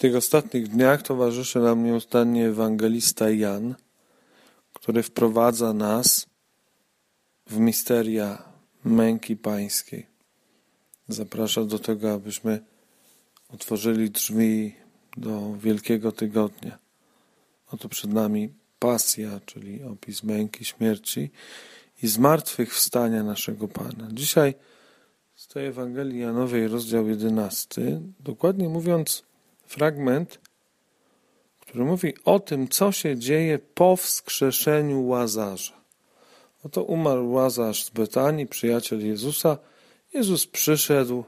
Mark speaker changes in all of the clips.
Speaker 1: tych ostatnich dniach towarzyszy nam nieustannie ewangelista Jan, który wprowadza nas w misteria męki pańskiej. Zaprasza do tego, abyśmy otworzyli drzwi do Wielkiego Tygodnia. Oto przed nami pasja, czyli opis męki, śmierci i zmartwychwstania naszego Pana. Dzisiaj z tej Ewangelii Janowej, rozdział 11, dokładnie mówiąc fragment, który mówi o tym, co się dzieje po wskrzeszeniu Łazarza. Oto umarł Łazarz z Betanii, przyjaciel Jezusa. Jezus przyszedł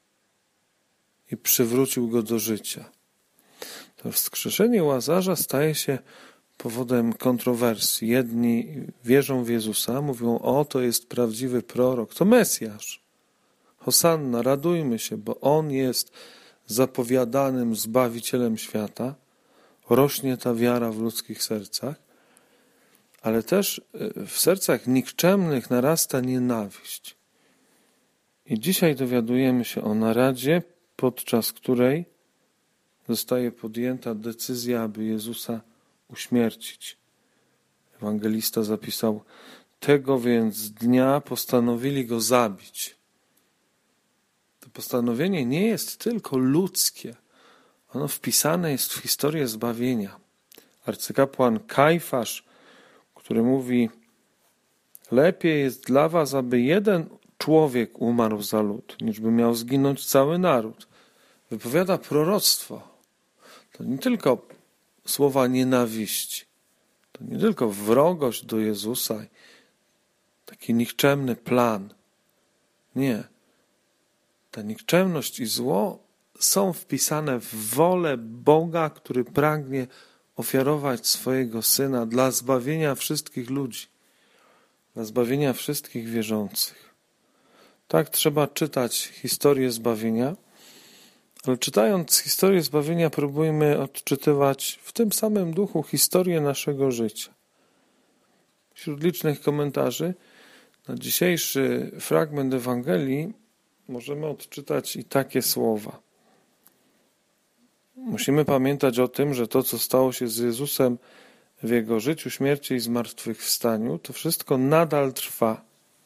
Speaker 1: i przywrócił go do życia. To wskrzeszenie Łazarza staje się powodem kontrowersji. Jedni wierzą w Jezusa, mówią: o, to jest prawdziwy prorok, to Mesjasz. Hosanna, radujmy się, bo On jest zapowiadanym Zbawicielem świata. Rośnie ta wiara w ludzkich sercach, ale też w sercach nikczemnych narasta nienawiść. I dzisiaj dowiadujemy się o naradzie, podczas której zostaje podjęta decyzja, aby Jezusa uśmiercić. Ewangelista zapisał: tego więc dnia postanowili go zabić. To postanowienie nie jest tylko ludzkie. Ono wpisane jest w historię zbawienia. Arcykapłan Kajfasz, który mówi: lepiej jest dla was, aby jeden człowiek umarł za lud, niż by miał zginąć cały naród. Wypowiada proroctwo. To nie tylko słowa nienawiści. To nie tylko wrogość do Jezusa, taki nikczemny plan. Nie. Ta nikczemność i zło są wpisane w wolę Boga, który pragnie ofiarować swojego Syna dla zbawienia wszystkich ludzi, dla zbawienia wszystkich wierzących. Tak trzeba czytać historię zbawienia, ale czytając historię zbawienia próbujmy odczytywać w tym samym duchu historię naszego życia. Wśród licznych komentarzy na dzisiejszy fragment Ewangelii możemy odczytać i takie słowa. Musimy pamiętać o tym, że to, co stało się z Jezusem w Jego życiu, śmierci i zmartwychwstaniu, to wszystko nadal trwa.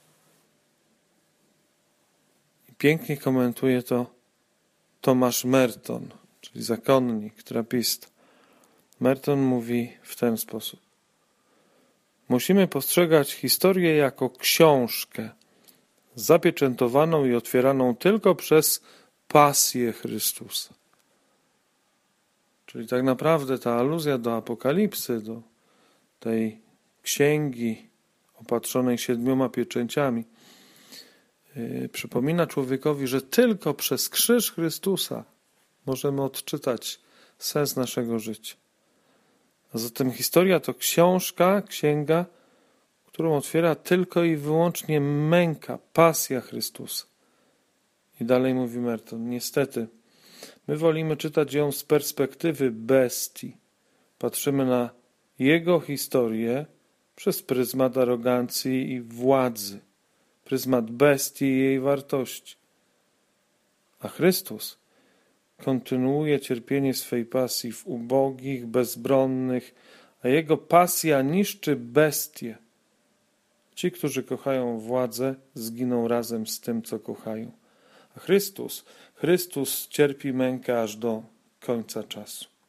Speaker 1: I pięknie komentuje to Tomasz Merton, czyli zakonnik, trapista. Merton mówi w ten sposób: musimy postrzegać historię jako książkę zapieczętowaną i otwieraną tylko przez pasję Chrystusa. Czyli tak naprawdę ta aluzja do Apokalipsy, do tej księgi opatrzonej 7 pieczęciami, przypomina człowiekowi, że tylko przez krzyż Chrystusa możemy odczytać sens naszego życia. A zatem historia to księga, którą otwiera tylko i wyłącznie męka, pasja Chrystusa. I dalej mówi Merton: niestety, my wolimy czytać ją z perspektywy bestii. Patrzymy na jego historię przez pryzmat arogancji i władzy, pryzmat bestii i jej wartości. A Chrystus kontynuuje cierpienie swej pasji w ubogich, bezbronnych, a jego pasja niszczy bestie. Ci, którzy kochają władzę, zginą razem z tym, co kochają. A Chrystus cierpi mękę aż do końca czasu.